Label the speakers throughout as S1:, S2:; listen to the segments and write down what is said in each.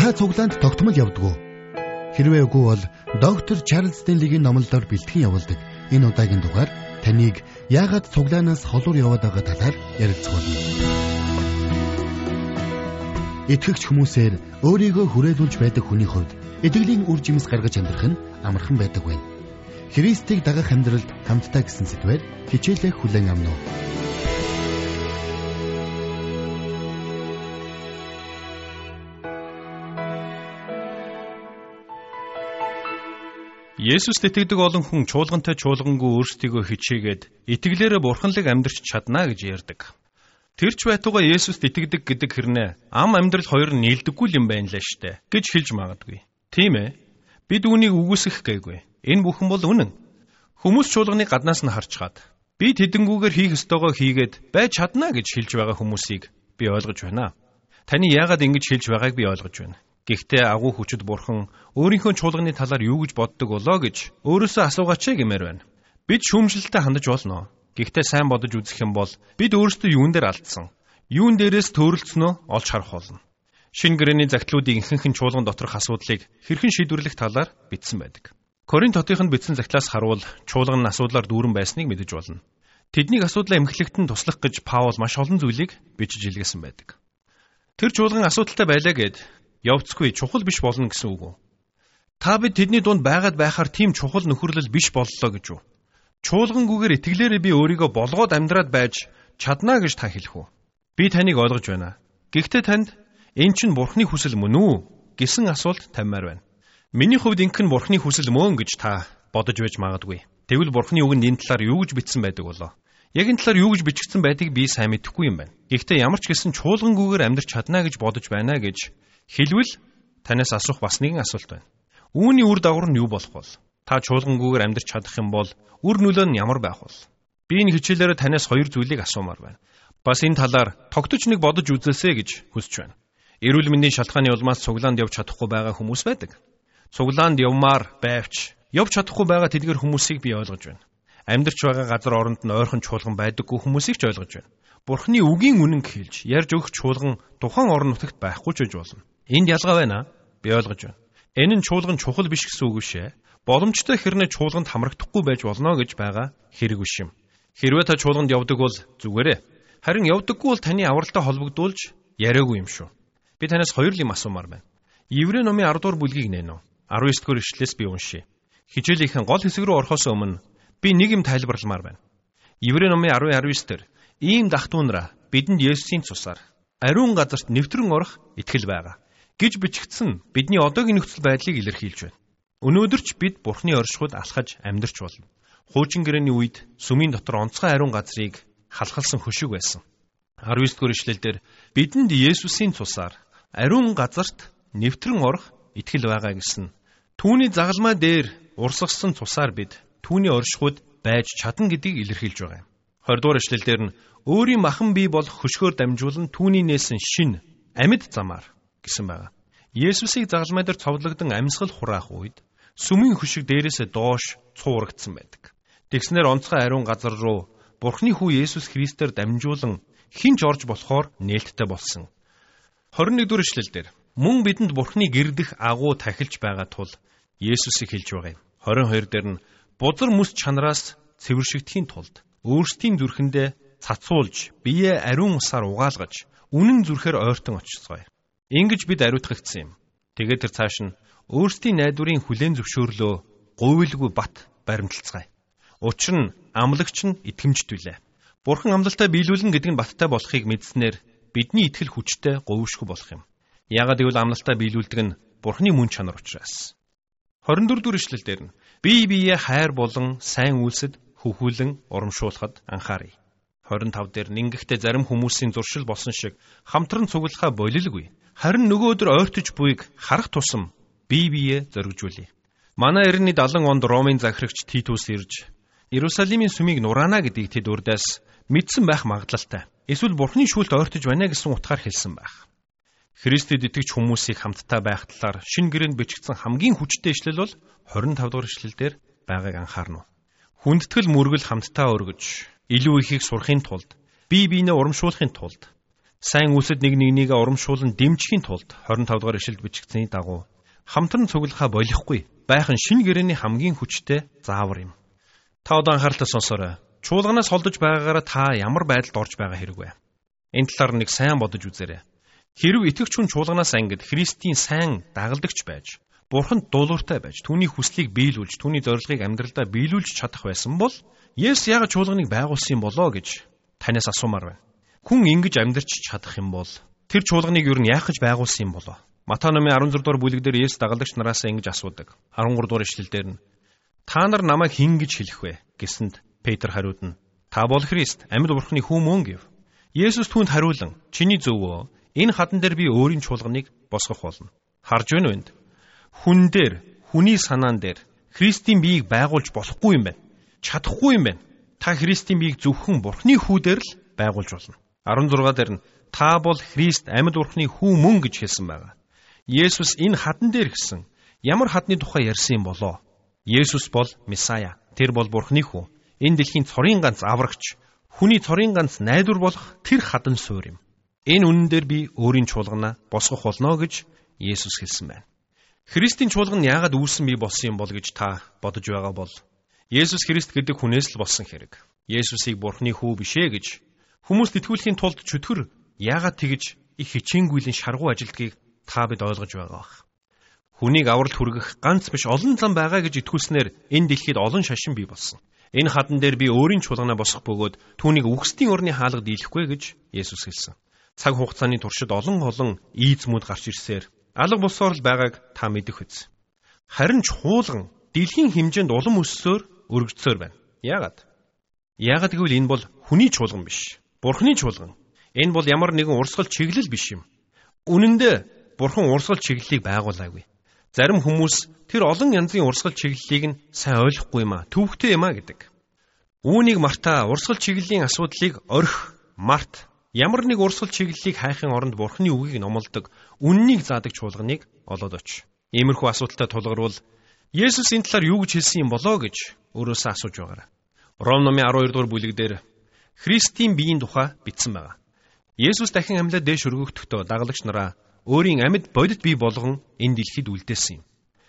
S1: Та цуглаанд тогтмол явдаг уу? Хэрвээ үгүй бол доктор Чарлз Стенлигийн номлолоор бэлтгэн явуулдаг энэ удаагийн дугаар таныг яагаад цуглаанаас холуур яваад байгаа талаар ярилцгаая. Итгэгч хүмүүсээр өөрийгөө хүрээлүүлж байдаг хүний хувьд итгэлийн үр жимс гаргаж амьдрах нь амархан байдаг байна. Христийг дагах амьдралд хамтдаа гэсэн сэдвээр хичээлээ хүлээн авна уу?
S2: Есүст итгэдэг олон хүн чуулгантай чуулгангүй өөрсдийгөө хичээгээд итгэлээрээ бурханлаг амьдрч чадна гэж ярьдаг. Тэрч байтугай Есүст итгэдэг гэдэг хэрнээ ам амьдрал хоёр нь нийлдэггүй юм байна лээ штэ гэж хэлж магадгүй. Тийм ээ. Бид үүнийг үгүйсгэх гээгүй. Энэ бүхэн бол үнэн. Хүмүүс чуулганыг гаднаас нь харчгаад би тэдэнгүүгээр хийх ёстойгоо хийгээд байж чадна гэж хэлж байгаа хүмүүсийг би ойлгож байна. Таны яагаад ингэж хэлж байгааг би ойлгож байна. Гэхдээ агуу хүчит бурхан өөрийнхөө чуулганы талаар юу гэж боддог болоо гэж өөрөөсөө асуугаач гэмээр байна. Бид шүүмжлэлтэй хандаж болно. Гэхдээ сайн бодож үзэх юм бол бид өөрсдөө юун дээр алдсан, юун дээрээс төөрөлдснөө олж харах болно. Шинэ гэрээний загтлуудыг ихэнх нь чуулган доторх асуудлыг хэрхэн шийдвэрлэх талаар бичсэн байдаг. Коринт хотынд бичсэн загтлаас харуул чуулган нь асуудлаар дүүрэн байсныг мэдэж болно. Тэднийг асуудлаа эмхлэгтэн туслах гэж Паул маш олон зүйлийг бичиж илгээсэн байдаг. Тэр чуулган асуудалтай байлаа гэд явцгүй чухал биш болно гэсэн үг үү? Та бид тэдний дунд байгаад байхаар тийм чухал нөхөрлөл биш боллоо гэж үү? Чуулгангүйгээр итгэлээрээ би өөрийгөө болгоод амьдраад байж чадна гэж та хэлэх үү? Би таныг ойлгож байна. Гэхдээ танд эн чинь бурхны хүсэл мөн үү гэсэн асуулт тавьмаар байна. Миний хувьд ингэн бурхны хүсэл мөн гэж та бодож байж магадгүй. Тэгвэл бурхны үгэнд энэ талаар юу гэж бичсэн байдаг болоо? Яг энэ талаар юу гэж бичигдсэн байдгийг би сайн мэдэхгүй юм байна. Гэхдээ ямар ч гэсэн чуулгангүйгээр амьдрч чадна гэж бодож байна гэж хэлвэл танаас асуух бас нэгэн асуулт байна. Үүний үр дагавар нь юу болох вэ? Та чуулгангүйгээр амьдрч чадах юм бол үр нөлөө нь ямар байх вэ? Би энэ хичээлээр танаас хоёр зүйлийг асуумаар байна. Бас энэ талаар тогтож нэг бодож үзээсэй гэж хүсэж байна. Эрүүл мэндийн шалтгааны улмаас цуглаанд явж чадахгүй байгаа хүмүүс байдаг. Цуглаанд явмаар байвч явж чадахгүй байгаа тэдгэр хүмүүсийг би ойлгож байна. Амьдарч байгаа газар оронд нь ойрхон чуулган байдаггүй хүмүүсийг ч ойлгож байна. Бурхны үгийн үнэн хэлж ярьж өгөх чуулган тухайн орон нутагт байхгүй ч гэж болно. Энд ялгаа байна. Би ойлгож байна. Энэ нь чуулган чухал биш гэсэн үг шээ. Боломжтой хэрнээ чуулганд хамрагдахгүй байж болно гэж байгаа хэрэг биш юм. Хэрвээ та чуулганд явдаг бол зүгээрээ. Харин явдаггүй бол таны авралтай холбогдуулж яриагүй юм шүү. Би танаас хоёр юм асуумаар байна. Еврей номын 10 дугаар бүлгийг нээнэ. 19 дугаар ишлэлээс би уншия. Хичээлийнхэн гол хэсэг рүү орохоос өмнө би нэг юм тайлбарламаар байна. Еврей номын 10:19 дээр ийм дахтуунараа бидэнд Есүсийн цусаар ариун газарт нэвтрэн орох итгэл байгаа гэж бичигдсэн бидний одоогийн нөхцөл байдлыг илэрхийлж байна. Өнөөдөр ч бид Бурхны оршихуйд алхаж амьдарч болно. Хуучин гэрээний үед сүмийн дотор онцгой ариун газрыг халахалсан хөшиг байсан. 19 дугаар ишлэлдэр бидэнд Есүсийн цусаар ариун газарт нэвтрэн орох итгэл байгаа гэсэн. Түүний загалмай дээр урсгасан цусаар бид түүний оршихуйд байж чадна гэдгийг илэрхийлж байгаа юм. 20 дугаар ишлэлдэр нь өөрийн махан бий болох хөшгөөр дамжуулан түүний нээсэн шин амьд замаар гэсэн байгаа. Есүсийг загалмай дээр цовдлогдсон амьсгал хураах үед сүмийн хөшиг дээрээсээ доош цуурагдсан байдаг. Тэгснээр онцгой ариун газар руу Бурхны хүү Есүс Христээр дамжуулан хинж орж болохоор нээлттэй болсон. 21 дугаар ишлэлдэр мөн бидэнд Бурхны гэрдэх агуу тахилж байгаа тул Есүсийг хэлж байгаа юм. 22 дээр нь бузар мэс чанараас цэвэршигдэхийн тулд өөрсдийн зүрхэндээ цацуулж биеэ ариун усаар угаалгаж үнэн зүрхээр ойртон очицгоё. Ингэж бид ариутгагдсан юм. Тэгээд тэр цааш нь өөрсдийн найдварын хүлээн зөвшөөрлөө говьлгүй бат баримталцгаая. Учир нь амлагч нь итгэмжтүүлээ. Бурхан амлалтаа биелүүлнэ гэдэг нь баттай болохыг мэдснээр бидний итгэл хүчтэй говьшгүй болох юм. Яагаад гэвэл амлалтаа биелүүлдэг нь Бурханы мөн чанар учраас. 24 дугаар ишлэлдэр нь бие биеэ хайр болон сайн үйлсэд хөхүүлэн урамшуулахад анхаарай. 25 дээр ингэхдээ зарим хүмүүсийн зуршил болсон шиг хамтран цуглахаа болилгүй. Харин нөгөө өдөр ойртож буйг харах тусам бие биеэ зоригжуулъя. Манай эртний 70 онд Ромын захирагч Титус ирж Иерусалимийн сүмийг нураана гэдгийг тэд урдаас мэдсэн байх магадлалтай. Эсвэл Бурхны шүүлт ойртож байна гэсэн утгаар хэлсэн байх. Христэд итгэж хүмүүсийг хамтдаа байх талаар шинэ гэрээнд бичигдсэн хамгийн хүчтэй ишлэл бол 25 дугаар ишлэлдэр байгааг анхаарна. Хүндэтгэл мөргөл хамтдаа өргөж, илүү ихийг сурахын тулд, бие биенээ урамшуулахын тулд Сайн үсэд нэг нэгнийгээ урамшуулан дэмжихийн тулд 25 дугаар ишлэлд бичигдсэний дагуу хамтран цуглахаа болохгүй байх нь шинэ гэрээний хамгийн хүчтэй заавар юм. Та одоо анхааралтай сонсоорой. Чуулганаас холдож байгаагаараа та ямар байдалд орж байгаа хэрэг вэ? Энэ талаар нэг сайн бодож үзээрэй. Хэрв итгэгч хүн чуулганаас ангид Христийн сайн дагалдагч байж, Бурханд дуулууртай байж, түүний хүслийг биелүүлж, түүний зорилгыг амьдралдаа биелүүлж чадах байсан бол Есүс яагаад чуулганыг байгуулсан юм болоо гэж танаас асуумаар байна. Хүн ингэж амьдарч чадах юм бол тэр чуулганыг юу нь яах гэж байгуулсан юм болоо? Матай номын 16 дугаар бүлэг дээр Есүс дагалдагч нараас ингэж асуудаг. 13 дугаар ишлэлдэр нь та нар намайг хэн гэж хэлэх вэ гэсэнд Петр хариудна. Та бол Христ, амьд Бурхны Хүү мөн гэв. Есүс түүнд хариулан чиний зөвөө энэ хадан дээр би өөрийн чуулганыг босгох болно. Харж байна уу энд? Хүн дээр, хүний санаан дээр Христийн биеийг байгуулж болохгүй юм байна. Чадахгүй юм байна. Та Христийн биеийг зөвхөн Бурхны Хүү дээр л байгуулж болно. 16 дээр нь та бол Христ, амьд Бурхны Хүү мөн гэж хэлсэн байгаа. Есүс энэ хадан дээр гэсэн ямар хадны тухай ярьсан юм болоо? Есүс бол Месая. Тэр бол Бурхны Хүү. Энэ дэлхийн цорын ганц аврагч, хүний цорын ганц найдвар болох тэр хадан суурь юм. Энэ үнэн дээр би өөрийн чуулганаа босгох болно гэж Есүс хэлсэн байна. Христийн чуулган нь яагаад үүсэн бий болсон юм бол гэж та бодож байгаа бол Есүс Христ гэдэг хүнээс л болсон хэрэг. Есүсийг Бурхны Хүү бишээ гэж хүмүүст итгүүлэхийн тулд чөтгөр яагаад тэгж их хичээнгүйлэн шаргуу ажилдгийг та бид ойлгож байгаа бах. Хүнийг авралт хүргэх ганц биш олон зам байгаа гэж итгүүлснээр энэ дэлхийд олон шашин бий болсон. Энэ хадан дээр би өөрийн чуулганаа босгох бөгөөд түүнийг үхсдийн орны хаалга дийлэхгүй гэж Есүс хэлсэн. Цаг хугацааны туршид олон ийзмүүд гарч ирсээр алга болсоор л байгааг та мэдэх үз. Харин чуулган дэлхийн хэмжээнд улам өссөөр өргөцсөөр байна. Яагаад? Яагаад гэвэл энэ бол хүний чуулган биш. Бурхны чуулган. Энэ бол ямар нэгэн урсгал чиглэл биш юм. Үнэн дээр Бурхан урсгал чиглэлийг байгуулаагүй. Зарим хүмүүс тэр олон янзын урсгал чиглэлийг нь сайн ойлгохгүй юм а, төвөгтэй юм а гэдэг. Үүнийг мартаа урсгал чиглэлийн асуудлыг орхи, март. Ямар нэг урсгал чиглэлийг хайхын оронд Бурханы үгийг номлодог, үннийг заадаг чуулганыг олоод оч. Иймэрхүү асуудалтай тулгарвал Есүс энэ талаар юу гэж хэлсэн юм болоо гэж өөрөөсөө асууж байгаарай. Ром номын 12 дугаар бүлэгдэр Христийн биеийн тухай бичсэн байгаа. Есүс дахин амьлаад дээш өргөгдөхдөө дагалагч нараа өөрийн амьд бодит бие болгон энэ дэлхийд үлдээсэн юм.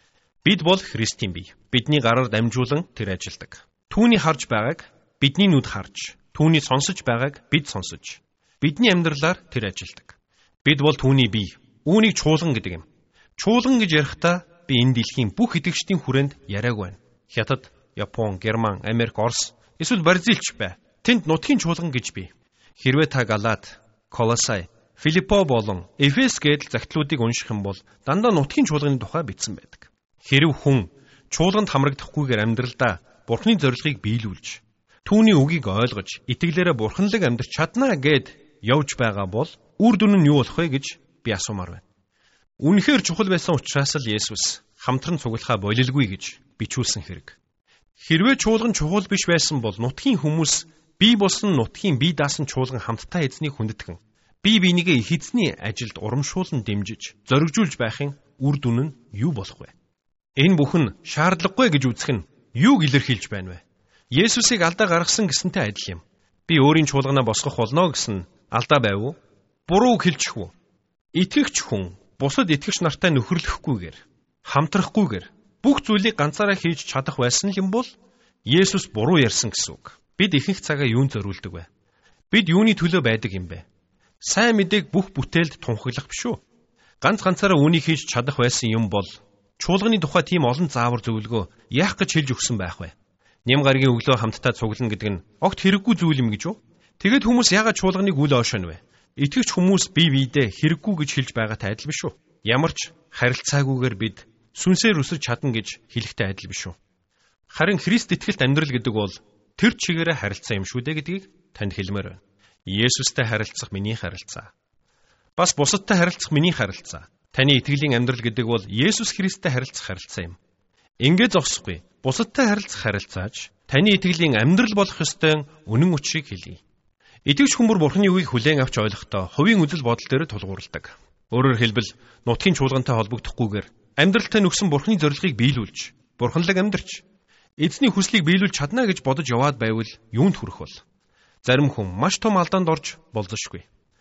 S2: Бид бол Христийн бие. Бидний гараар дамжуулан тэр ажилдаг. Түүний харж байгааг бидний нүд харж, түүний сонсож байгааг бид сонсож, бидний амьдралаар тэр ажилдаг. Бид бол түүний бие. Үүнийг чуулган гэдэг юм. Чуулган гэж ярихдаа би энэ дэлхийн бүх итгэгчдийн хүрээнд яриаг байна. Хятад, Япон, Герман, Америк, Орос, эсвэл Бразилч бай. Тэнд нутгийн чуулган гэж бий. Хэрвээ та Галат, Колосай, Филиппо болон Эфес гэдэл загтлуудыг унших юм бол дандаа нутгийн чуулганы тухай бичсэн байдаг. Хэрв хүн чуулганд хамрагдахгүйгээр амьдралдаа Бурхны зорилгыг биелүүлж, түүний үгийг ойлгож, итгэлээрээ бурханлаг амьдрч чаднаа гэд явж байгаа бол үр дүн нь юу болох вэ гэж би асуумаар байна. Үнэхээр чухал байсан учраас л Есүс хамтран цуглахаа болилгүй гэж бичүүлсэн хэрэг. Хэрвээ чуулган чухал биш байсан бол нутгийн хүмүүс бие болсон нутгийн бие даасан чуулган хамтдаа эзнийг хүндэтгэн бие бинийгээ их эзний ажилд урамшуулан дэмжиж, зоригжуулж байхын үр дүн нь юу болох вэ? Энэ бүхэн шаардлагагүй гэж үзэх нь юуг илэрхийлж байна вэ? Есүсийг алдаа гаргасан гэсэнтэй адил юм. Би өөрийн чуулганаа босгох болно гэсэн алдаа байв уу? Буруу хэлчих үү? Итгэгч хүн бусад итгэгч нартай нөхөрлөхгүйгээр, хамтрахгүйгээр бүх зүйлийг ганцаараа хийж чадах байсан юм бол Есүс буруу ярьсан гэсэн үг. Бид ихэнх цагаа юунд зориулдаг вэ? Бид юуны төлөө байдаг юм бэ? Сайн мэдээг бүх бүтээлд тунхаглах биш үү? Ганцаараа үүнийг хийж чадах байсан юм бол чуулганы тухай тийм олон заавар зөвлөгөө яах гэж хэлж өгсөн байх вэ? Нэм гаригийн өглөө хамтдаа цуглана гэдэг нь огт хэрэггүй зүйл юм гэж үү? Тэгэд хүмүүс яагаад чуулганыг үл оошоно вэ? Итгэгч хүмүүс бие биедээ хэрэггүй гэж хэлж байгаатай адил биш үү? Ямар ч харилцаагүйгээр бид сүнсээр өсөж чадна гэж хэлэхтэй адил биш үү? Харин Христ итгэлт амьдрал гэдэг бол тэр чигээрээ харилцаа юм шүү дээ гэдгийг танд хэлмээр байна. Есүстэй харилцах миний харилцаа. Бас бусадтай харилцах миний харилцаа. Таны итгэлийн амьдрал гэдэг бол Есүс Христтэй харилцах харилцаа юм. Ингээд зогсохгүй. Бусадтай харилцах харилцаач таны итгэлийн амьдрал болох ёстой үнэн учрыг хэлье. Итгэвч хүмүүс Бурхны үгийг хүлээн авч ойлгохдоо хувийн үзэл бодол дээр тулгуурладаг. Өөрөөр хэлбэл нутгийн чуулгантай холбогдохгүйгээр амьдралтай нөхсөн Бурхны зорилгыг биелүүлж, бурханлаг амьдрч, эзний хүслийг биелүүлж чадна гэж бодож яваад байвал юунд хүрэх бол? Зарим хүн маш том алдаанд орж болзошгүй.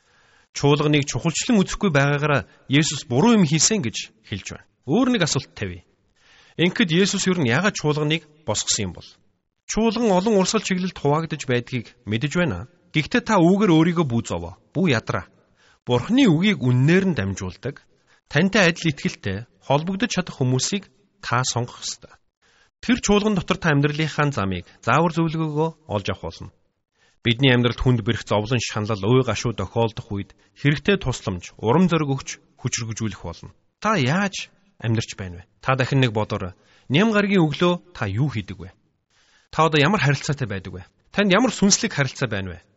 S2: Чуулганыг чухалчлан үзэхгүй байгаагаараа Есүс буруу юм хийсэн гэж хэлж байна. Өөр нэг асуулт тавья. Ингээд Есүс юу н яагаад чуулганыг босгосон юм бол? Чуулган олон урсгал чиглэлд хуваагдж байдгийг мэдэж байна. Гэхдээ та үүгээр өөрийгөө бүү зовоо, бүү ядраа. Бурхны үгийг үннээр нь дамжуулдаг, тантай адил итгэлтэй холбогдож чадах хүмүүсийг та сонгох ёстой. Тэр чуулган дотор та амьдралынхаа замыг, заавар зөвлөгөөгөө олж авах болно. Бидний амьдралд хүнд бэрх зовлон шанал, уй гашуу тохиолдох үед хэрэгтэй тусламж, урам зориг өгч хүчрхэгжүүлэх болно. Та яаж амьдарч байна вэ? Та дахин нэг бодоорой. Ням гаргийн өглөө та юу хийдэг вэ? Та одоо ямар харилцаатай байдаг вэ? Танд ямар сүнслэг харилцаа байна вэ?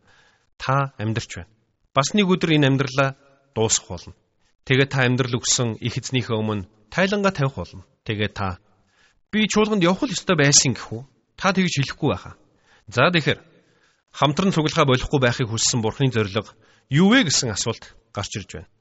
S2: Та амьдарч байна. Бас нэг өдөр энэ амьдралаа дуусгах болно. Тэгээд та амьдрал өгсөн их эзнийхээ өмнө тайлангаа тавих болно. Тэгээд та би чуулганд явах ёстой байсан гэх үү? Та тэгж хэлэхгүй байхаа. За тэгэхээр хамтран цуглахаа болохгүй байхыг хүссэн Бурхны зориг юу вэ гэсэн асуулт гарч ирж байна.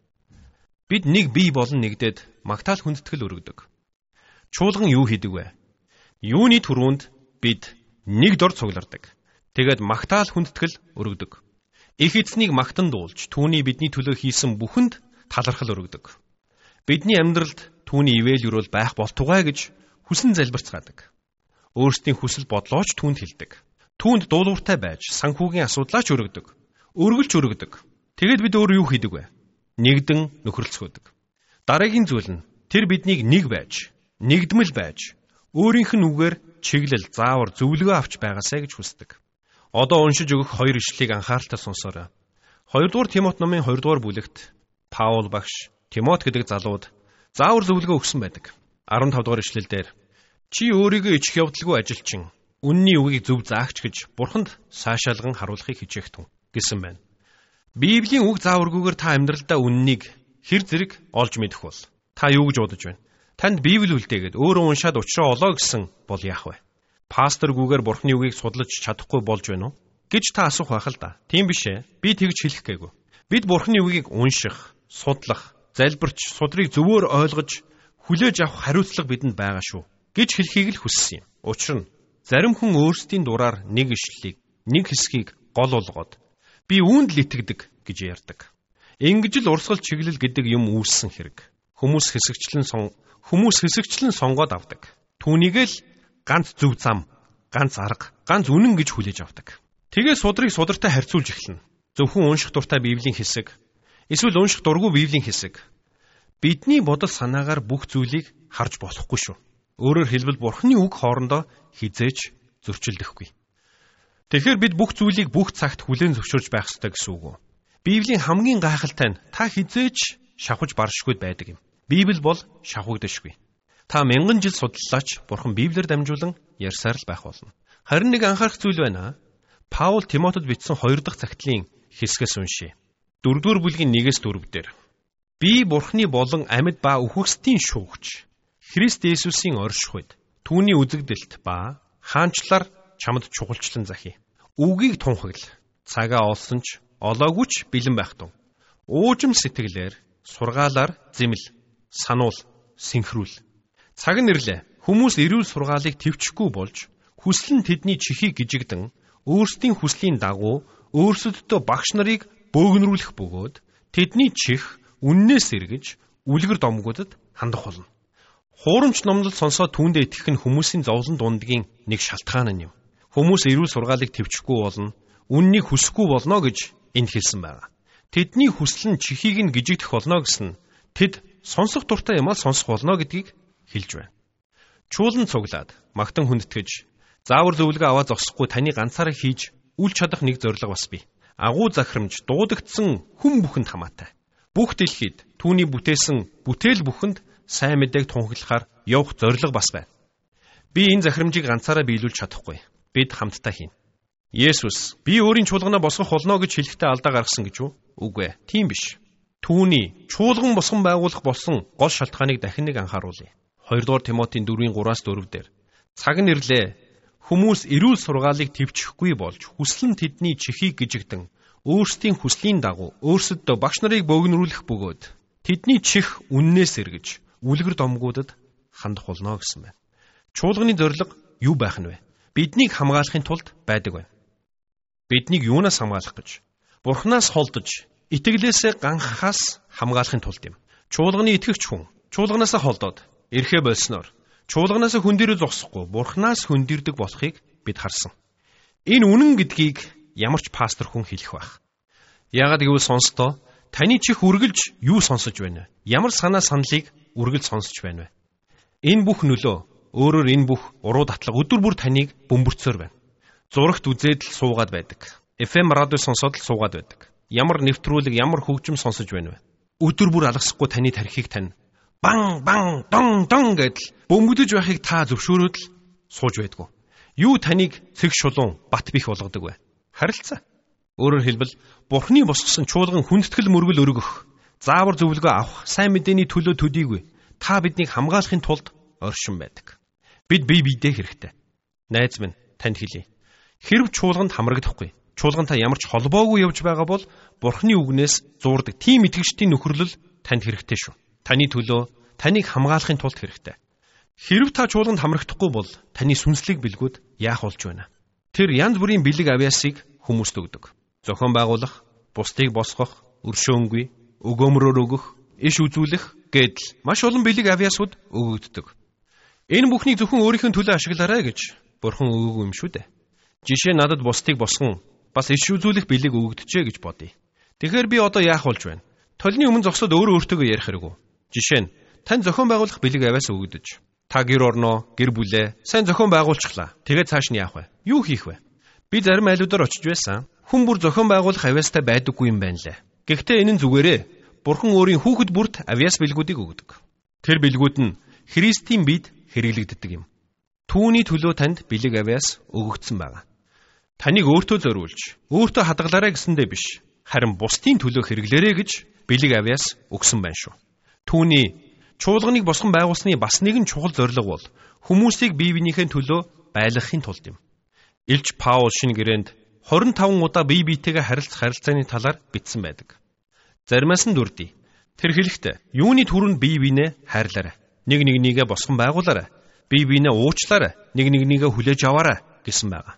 S2: Бид нэг бие болон нэгдээд магтаал хүндэтгэл өргөдөг. Чуулган юу хийдэг вэ? Юуны түрүүнд бид нэг дор цуглардаг. Тэгээд магтаал хүндэтгэл өргөдөг. Их эзнийг магтан дуулж, түүний бидний төлөө хийсэн бүхэнд талархал өргөдөг. Бидний амьдралд түүний ивэл юрол байх болтугай гэж хүсэн залбирцгаадаг. Өөрсдийн хүсэл бодлооч түүнд хэлдэг. Түүнд дуулууртай байж, санхүүгийн асуудлаач өргөдөг. Өргөлж өргөдөг. Тэгэд бид өөр юу хийдэг вэ? Нэгдэн нөхөрлцгөөдөг. Дараагийн зүйл нь тэр биднийг нэг байж, нэгдмэл байж, өөрийнх нь үгээр чиглэл, заавар, зөвлөгөө авч байгаасай гэж хүсдэг. Одоо уншиж өгөх хоёр ишлэлийг анхааралтай сонсоорой. 2 дугаар Тимот номын 2 дугаар бүлэгт Паул багш Тимот гэдэг залууд заавар зөвлөгөө өгсөн байдаг. 15 дугаар ишлэлдэр чи өөрийгөө ичих явдалгүй ажилчин, үнний үгийг зөв заагч гэж Бурханд саашаалган харуулахыг хичээхтэн гэсэн байна. Библийн үг зааваргүйгээр та амьдралдаа үннийг хэр зэрэг олж мэдэх бол та юу гэж бодож байна? Танд Библи үлдээгээд өөрөө уншаад учраа олоо гэсэн бол яах вэ? Пасторгүйгээр Бурхны үгийг судлаж чадахгүй болж байна уу? Гэж та асуух байх л да. Тийм биш ээ. Би тэгж хэлэх гээгүй. Бид Бурхны үгийг унших, судлах, залбирч, судрыг зөвөр ойлгож, хүлээж авах хариуцлага бидэнд байгаа шүү гэж хэлхийг л хүссэн юм. Учир нь зарим хүн өөрсдийн дураар нэг ишлэлийг, нэг хэсгийг гол болгоод би үүнд л итгэдэг гэж ярьдаг. Ингэж л урсгал чиглэл гэдэг юм үүссэн хэрэг. Хүмүүс хэсэгчлэн сонгоод авдаг. Түүнийг л ганц зөв зам, ганц арга, ганц үнэн гэж хүлээж авдаг. Тэгээ судрыг судартай харьцуулж эхэлнэ. Зөвхөн унших дуртай Библийн хэсэг, эсвэл унших дургүй Библийн хэсэг. Бидний бодол санаагаар бүх зүйлийг харж болохгүй шүү. Өөрөөр хэлбэл Бурхны үг хоорондоо хизээж зөрчилдөхгүй. Тэгэхээр бид бүх зүйлийг бүх цагт хүлээн зөвшөөрж байх ёстой гэсэн үг үү? Библийн хамгийн гайхалтай нь та хизээж шавхаж баршгүй байдаг юм. Библи бол шавхагдашгүй. Та мянган жил судлаач Бурхан Библиэр дамжуулан ярьсаар л байх болно. Харин нэг анхаарах зүйл байна. Паул Тимотед бичсэн 2 дахь захидлын хэсгээс уншия. 4 дугаар бүлгийн 1-4 дээр. Би Бурхны болон амьд ба үхэгсдийн шуугч Христ Есүсийн орших үед түүний үзэгдэлт ба хаанчлаар чамд чухалчлан захий. Үгийг тунхагл. Цагаа олсон ч олоогүй ч бэлэн байх тун. Уужим сэтгэлээр, сургаалаар зэмэл, сануул, синхрүүл. Цаг нэрлээ. Хүмүүс эрүүл сургаалыг төвчгүй болж, хүсэл нь тэдний чихийг гижигдэн, өөрсдийн хүслийн дагуу өөрсөддөө багш нарыг бөөгнөрүүлэх бөгөөд тэдний чих үннээс эргэж, үлгэр домгуудад хандах болно. Хуурамч номлол сонсоод түүндээ итгэх нь хүмүүсийн зовлон дундгийн нэг шалтгаан нь юм. Хүмүүс эрүүл сургаалыг төвчгүй болно, үннийг хүсэхгүй болно гэж энд хэлсэн байна. Тэдний хүсэл нь чихийг нь гижигдэх болно гэсэн тэд сонсох дуртай юмаа сонсох болно гэдгийг хэлж байна. Чуулан цуглаад, магтан хүндэтгэж, заавар зөвлөгөө аваад зогсохгүй таны ганцаараа хийж үл чадах нэг зорилго бас бий. Агуу захирамж дуудагдсан хүн бүхэнд хамаатай. Бүх дэлхийд түүний бүтээсэн бүтээл бүхэнд сайн мэдээг тунхаглахаар явах зорилго бас байна. Би энэ захирамжийг ганцаараа биелүүлж чадахгүй. Бид хамтдаа хийнэ. Есүс би өөрийн чуулганаа босгох болно гэж хэлэхдээ алдаа гаргасан гэж үү? Үгүй ээ, тийм биш. Түүний чуулган босгон байгуулах болсон гол шалтгааныг дахин нэг анхааруулъя. 2 дугаар Тимотийн 4:3-4 дээр цаг нэрлээ. Хүмүүс эрүүл сургаалыг төвчөхгүй болж хүсэл нь тэдний чихийг гижигдэн өөрсдийн хүслийн дагуу өөрсөддөө багш нарыг бөөгнөрүүлэх бөгөөд тэдний чих үннээс эргэж үлгэр домгуудад хандах болно гэсэн байна. Чуулганы зорилго юу байх нь вэ? Биднийг хамгаалахын тулд байдаг байна. Биднийг юунаас хамгаалах гэж? Бурханаас холдож итгэлээсээ ганхахаас хамгаалахын тулд юм. Чуулганы итгэгч хүн чуулганаас холдоод эрхээ болсноор чуулганаас хүндэрэл зогсохгүй Бурханаас хүндэрдэг болохыг бид харсан. Энэ үнэн гэдгийг ямар ч пастор хүн хэлэх байх. Яагаад гэвэл сонстоо таны чих үргэлж юу сонсож байна вэ? Ямар санаа саналыг үргэлж сонсож байна вэ? Энэ бүх нөлөө өөрөөр энэ бүх уруу татлага өдөр бүр таныг бөмбөрцөөр байна. Зурагт үзээд л суугаад байдаг. FM радио сонсоод л суугаад байдаг. Ямар нэвтрүүлэг, ямар хөгжим сонсож байна вэ? Өдөр бүр алгасахгүй таны тархийг тань бан бан дон дон гэдэл бөмбөдөж байхыг та зөвшөөрөөд л сууж байдгүй. Юу таныг цэг шулуун бат бих болгодог вэ? Харилцаа. Өөрөөр хэлбэл Бурхны босгосон чуулган хүндэтгэл мөргөл өргөх, заавар зөвлөгөө авах, сайн мэдээний төлөө төдийгүй та биднийг хамгаалахын тулд оршин байдаг. Бид бие биедээ хэрэгтэй. Найз минь танд хэлье. Хэрв чуулганд хамрагдахгүй, чуулгантай ямар ч холбоогүй явж байгаа бол Бурхны үгнээс зуурдаг тийм итгэгчдийн нөхөрлөл танд хэрэгтэй шүү. Таны төлөө таныг хамгаалахын тулд хэрэгтэй. Хэрв та чуулганд хамрагдахгүй бол таны сүнслэг бэлгүүд яах болж байна? Тэр янз бүрийн бэлэг авьяасыг хүмүүст өгдөг. Зохион байгуулах, бусдыг босгох, өршөөнгүй, өгөөмрөөр өгөх, иш үзүүлэх гэдэл маш олон бэлэг авьяасууд өгөгддөг. Энэ бүхнийг зөвхөн өөрийнхөө төлөө ашиглаарай гэж Бурхан өгөөгүй юм шүү дээ. Жишээ надад бусдыг босгон бас иш үзүүлэх бэлэг өгөгдөжээ гэж бодъё. Тэгэхээр би одоо яах болж байна? Толны өмнө зогсоод өөртөө ярих хэрэггүй. Жишээ нь тань зохион байгуулах бэлэг авьяас өгөгдөж. Та гэр орноо, гэр бүлээ сайн зохион байгуулчихлаа. Тэгээд цааш нь яах вэ? Юу хийх вэ? Би зарим айлуудаар очиж байсан. Хүн бүр зохион байгуулах авьяастай байдаггүй юм байна лээ. Гэхдээ энэ нь зүгээрээ Бурхан өөрийн хүүхэд бүрт авьяас бэлгүүдийг өгдөг. Тэр бэлгүүд нь Христийн биед хэрэглэгддэг юм. Түүний төлөө танд бэлэг авьяас өгөгдсөн байна. Таныг өөртөө зориулж, өөртөө хадгалаарай гэсэндээ биш, харин бусдын төлөө хэрэглээрэй гэж бэлэг авьяас өгсөн байна шүү. Түүний чуулганыг босгон байгуулсны бас нэгэн чухал зорилго бол хүмүүсийг бие биенийхээ төлөө байлгахын тулд юм. Илч Паул шинэ гэрээнд 25 удаа бие биетэйгээ харилцааны талаар бичсэн байдаг. Заримаас нь дүрдий. Тэр хэлэхдээ юуны түрүүнд бие биенээ хайрлаарай. Нэг нэгнийгээ босгон байгуулаарай. Бие биенээ уучлаарай. Нэг нэгнийгээ хүлээж аваарай гэсэн байгаа.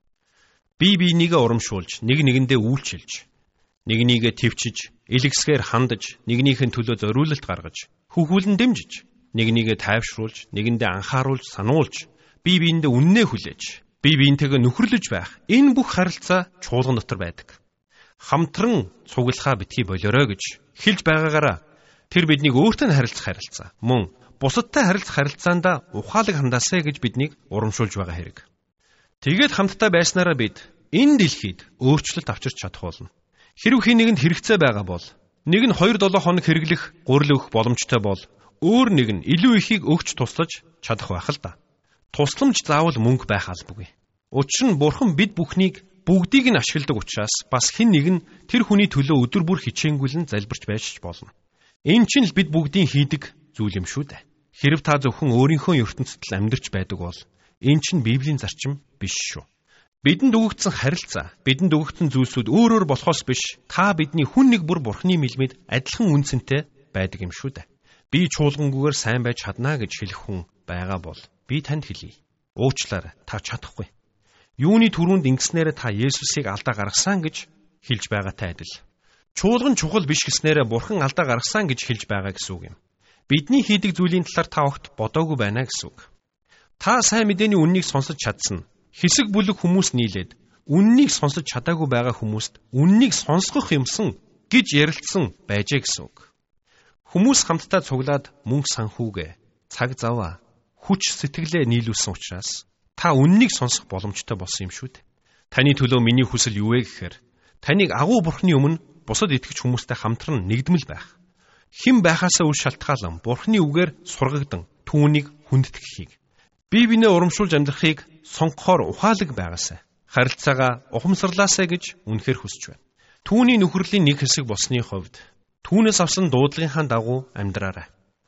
S2: Бие биенийгээ урамшуулж, нэг нэгэндээ үйлчилж, нэгнийгээ төвчж, элэгсгээр хандаж, нэгнийхэн төлөө зориулалт гаргаж, хөхүүлэн дэмжиж, нэгнийгээ тайвшруулж, нэгэндээ анхааруулж, сануулж, бие биендээ үннээ хүлээж, бие биентэйгээ нөхөрлөж байх. Энэ бүх харилцаа чуулган дотор байдаг. Хамтран цуглахаа битгий болоорой гэж хэлж байгаагаараа тэр биднийг өөртөө харилцах харилцаа, мөн бусадтай харилцах харилцаанда ухаалаг хандаасаа гэж биднийг урамшуулж байгаа хэрэг. Тэгээд хамтдаа байснараа бид энэ дэлхийд өөрчлөлт авчирч чадах болно. Хэрв хэн нэгэнд хэрэгцээ байгаа бол нэг нь 2-7 хоног хэрэглэх гурил өгөх боломжтой бол өөр нэг нь илүү ихийг өгч туслаж чадах байх л да. Тусламж заавал мөнгө байх албагүй. Учир нь Бурхан бид бүхнийг бүгдийг нь ашигладаг учраас бас хэн нэг нь тэр хүний төлөө өдөр бүр хичээнгүйлэн залбирч байж болно. Энэ чинь л бид бүгдийн хийдэг зүйл юм шүү дээ. Хэрв та зөвхөн өөрийнхөө ертөнцид л амьдарч байдаг бол энэ чинь Библийн зарчим биш шүү. Бидэнд өгөгдсөн харилцаа, бидэнд өгөгдсөн зүйлсүүд өөрөөр болохоос биш, та бидний хүн нэг бүр Бурханы мэлмид адилхан үнцэнтэй байдаг юм шүү дээ. Би чуулгангүйгээр сайн байж чаднаа гэж хэлэх хүн байгаа бол би танд хэлье. Уучлаарай, та чадахгүй. Юуны түрүүнд ингэснээр та Есүсийг алдаа гаргасан гэж хэлж байгаатай адил. Чуулган чухал биш гэснээр Бурхан алдаа гаргасан гэж хэлж байгаа гэсэн үг юм. Бидний хийдэг зүйлийн талаар та огт бодоогүй байна гэсэн үг. Та сайн мэдээний үннийг сонсож чадсан. Хэсэг бүлэг хүмүүс нийлээд үннийг сонсож чадаагүй байгаа хүмүүст үннийг сонсгох юмсан гэж ярилцсан байжээ гэсэн үг. Хүмүүс хамтдаа цуглаад мөнгө санхүүгээ, цаг заваа, хүч сэтгэлээ нийлүүлсэн учраас та үннийг сонсох боломжтой болсон юм шүү дээ. Таны төлөө миний хүсэл юу вэ гэхээр таныг агуу Бурханы өмнө бусад итгэж хүмүүстэй хамтран нэгдмэл байх. Хэн байхаасаа үл шалтгаалan Бурханы үгээр сургагдан түүнийг хүндэтгэхийг. Бие биенээ урамшуулж амьдрахыг сонгохоор ухаалаг байгаасай. Харилцаагаа ухамсарлаасай гэж үнэхээр хүсэж байна. Түүний нөхөрлийн нэг хэсэг болсны хувьд түүнээс авсан дуудлагынхаа дагуу амьдраарай.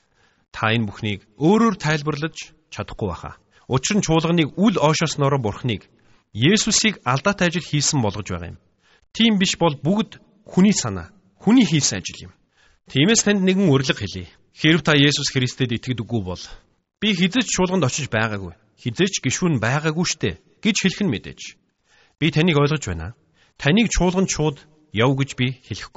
S2: Та энэ бүхнийг өөрөөр тайлбарлаж чадахгүй баха. Учир нь чуулганыг үл ойшоосноор Бурханыг Есүсийг алдаатай ажил хийсэн болгож байгаа юм. Тийм биш бол бүгд хүний санаа, хүний хийсэн ажил юм. Тиймээс танд нэгэн урилга хэлье. Хэрв та Есүс Христэд итгэдэггүй бол би хизээч чуулганд очиж байгаагүй. Хизээч гишүүн байгаагүй штэ гэж хэлэх нь мэдээж. Би таныг ойлгож байна. Таныг чуулганд шууд яв гэж би хэлэхгүй.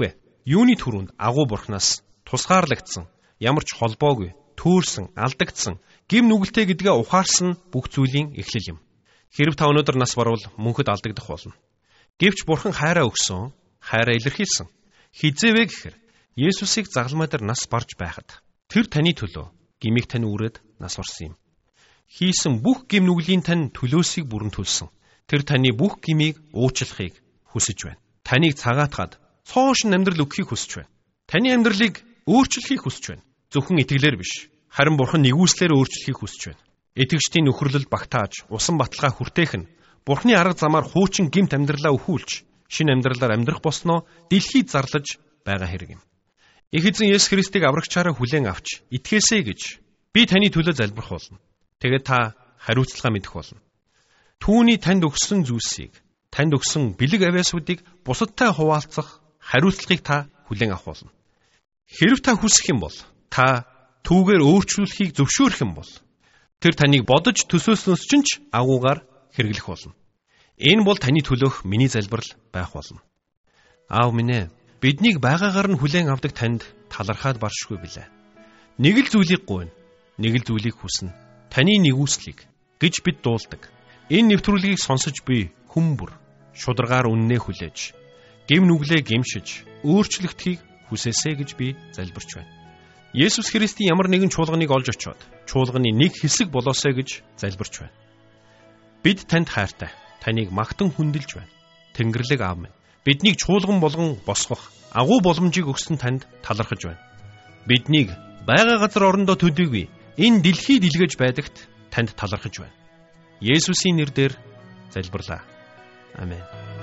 S2: юуны түрүүнд агуу бурхнаас тусгаарлагдсан, ямар ч холбоогүй, төөрсөн, алдагдсан, гим нүгэлтэй гэдгээ ухаарсан бүх зүйлийн эхлэл юм. Хэрв та өнөөдөр нас барвал мөнхөд алдагдах болно. Гэвч бурхан хайраа өгсөн, хайраа илэрхийлсэн. Хизээвэ гэхээр Есүсийг загалмай дээр нас барж байхад тэр таны төлөө гимиг тань үрээд нас барсан юм. Хийсэн бүх гим нүглийн тань төлөөсийг бүрэн төлсөн. Тэр таны бүх гимийг уучлахыг хүсэж байна. Таныг цагаатгаад цоошин амьдрал өгөхийг хүсэж байна. Таны амьдралыг өөрчлөхийг хүсэж байна. Зөвхөн итгэлээр биш, харин бурхан нэгүслээр өөрчлөхийг хүсэж байна. Итгэгчдийн нөхөрлөлд багтааж, усан баталгаа хүртээх нь бурханы арга замаар хуучин гимт амьдралаа өхүүлж, шинэ амьдралаар амьдрах болсноо дэлхийд зарлаж байгаа хэрэг юм. Их эзэн Есүс Христийг аврагчаараа хүлээн авч итгээсэй гэж би таны төлөө залбирх болно. Тэгээд та хариуцлага мэдэх болно. Түүний танд өгсөн зүйлсийг, танд өгсөн бэлэг авиасуудыг бусадтай хуваалцах хариуцлагыг та хүлээн авах болно. Хэрв та хүсэх юм бол, та түүгээр өөрчлөлхийг зөвшөөрөх юм бол, тэр таныг бодож төсөөлснөөс ч агуугаар хэрэглэх болно. Энэ бол таны төлөөх миний залбирал байх болно. Аав минь ээ, биднийг байгаагаар нь хүлээн авдаг танд талархаад баршгүй билээ. Нэг л зүйлийг гуйна, нэг л зүйлийг хүснэ. Таны нэгүслийг гэж бид дуулдаг. Энэ нэвтрүүлгийг сонсож би хүмүүр шударгаар үннээ хүлээж, гим нүглээ гимшиж, өөрчлөгдөхийг хүсээсэй гэж би залбирч байна. Есүс Христийн ямар нэгэн чуулганыг олж очоод, чуулганы нэг хэсэг болоосэй гэж залбирч байна. Бид танд хайртай, таныг магтан хүндэлж байна. Тэнгэрлэг аав минь, биднийг чуулган болгон босгох агуу боломжийг өгсөн танд талархаж байна. Биднийг байга газар орондоо төдийгүй энэ дэлхийд илгээж байдагт танд талархаж байна. Есүсийн нэрээр залбирлаа. Амен.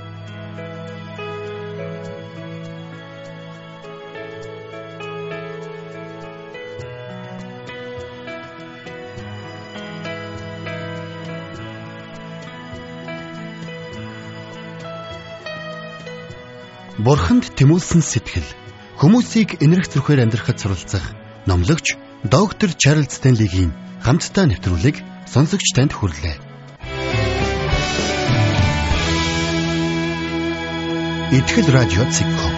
S1: Бурханд тэмүүлсэн сэтгэл хүмүүсийг энэрх зүрхээр амьдрахад суралцах номлогч доктор Чарлз Стенлигийн хамтдаа нэвтрүүлэг сонсогч танд хүрлээ. Итгэл радио цэгцом